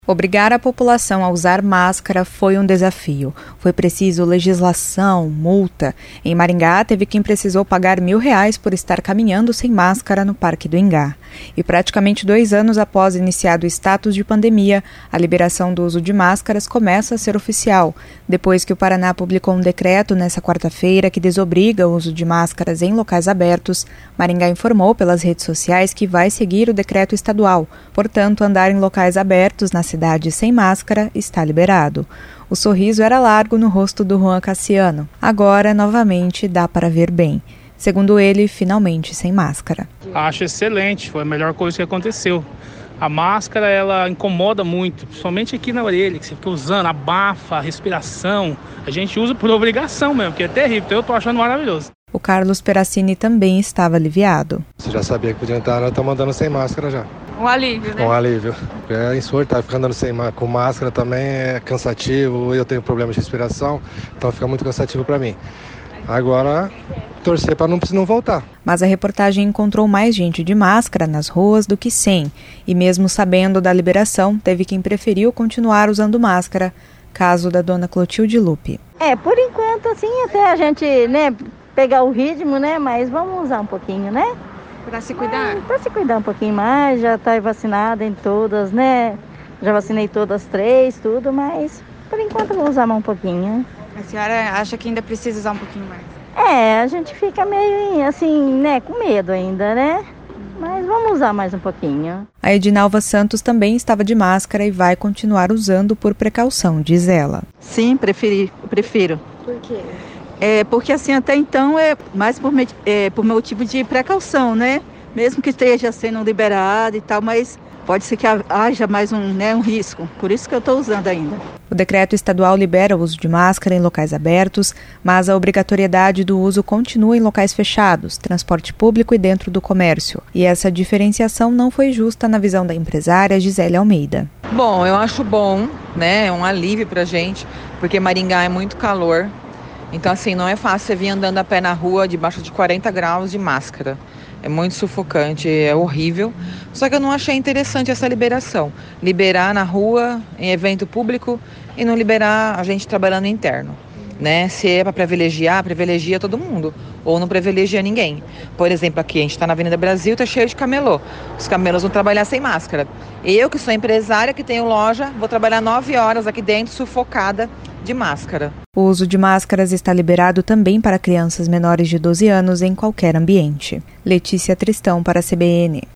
Obrigar a população a usar máscara foi um desafio. Foi preciso legislação, multa. Em Maringá, teve quem precisou pagar R$1.000 por estar caminhando sem máscara no Parque do Ingá. E praticamente 2 anos após iniciado o status de pandemia, a liberação do uso de máscaras começa a ser oficial, depois que o Paraná publicou um decreto nesta quarta-feira que desobriga o uso de máscaras em locais abertos. Maringá informou pelas redes sociais que vai seguir o decreto estadual, portanto, andar em locais abertos na cidade sem máscara está liberado. O sorriso era largo no rosto do Juan Cassiano. Agora, novamente, dá para ver bem. Segundo ele, finalmente sem máscara. Acho excelente, foi a melhor coisa que aconteceu. A máscara, ela incomoda muito, principalmente aqui na orelha, que você fica usando, abafa, a respiração. A gente usa por obrigação mesmo, que é terrível, então eu tô achando maravilhoso. O Carlos Peracini também estava aliviado. Você já sabia que podia entrar, nós estamos andando sem máscara já. Um alívio, né? Um alívio. É insuportável, ficar andando com máscara também é cansativo, eu tenho problemas de respiração, então fica muito cansativo para mim. Agora, torcer para não voltar. Mas a reportagem encontrou mais gente de máscara nas ruas do que sem. E mesmo sabendo da liberação, teve quem preferiu continuar usando máscara. Caso da dona Clotilde Lupe. Por enquanto, assim, até a gente, pegar o ritmo, mas vamos usar um pouquinho, Para se cuidar? Para se cuidar um pouquinho mais, já está vacinada em todas, Já vacinei todas 3, tudo, mas por enquanto vou usar mais um pouquinho. A senhora acha que ainda precisa usar um pouquinho mais? A gente fica meio assim, com medo ainda, Mas vamos usar mais um pouquinho. A Edinalva Santos também estava de máscara e vai continuar usando por precaução, diz ela. Sim, prefiro. Por quê? Porque assim, até então é mais por motivo de precaução, Mesmo que esteja sendo liberado e tal, mas pode ser que haja mais um risco. Por isso que eu estou usando ainda. O decreto estadual libera o uso de máscara em locais abertos, mas a obrigatoriedade do uso continua em locais fechados, transporte público e dentro do comércio. E essa diferenciação não foi justa na visão da empresária Gisele Almeida. Bom, eu acho bom, É um alívio pra gente, porque Maringá é muito calor. Então, assim, não é fácil você vir andando a pé na rua debaixo de 40 graus de máscara. É muito sufocante, é horrível. Só que eu não achei interessante essa liberação. Liberar na rua, em evento público, e não liberar a gente trabalhando interno. Se é para privilegia todo mundo. Ou não privilegia ninguém. Por exemplo, aqui a gente está na Avenida Brasil, está cheio de camelô. Os camelos vão trabalhar sem máscara. Eu, que sou empresária, que tenho loja, vou trabalhar 9 horas aqui dentro, sufocada de máscara. O uso de máscaras está liberado também para crianças menores de 12 anos em qualquer ambiente. Letícia Tristão para a CBN.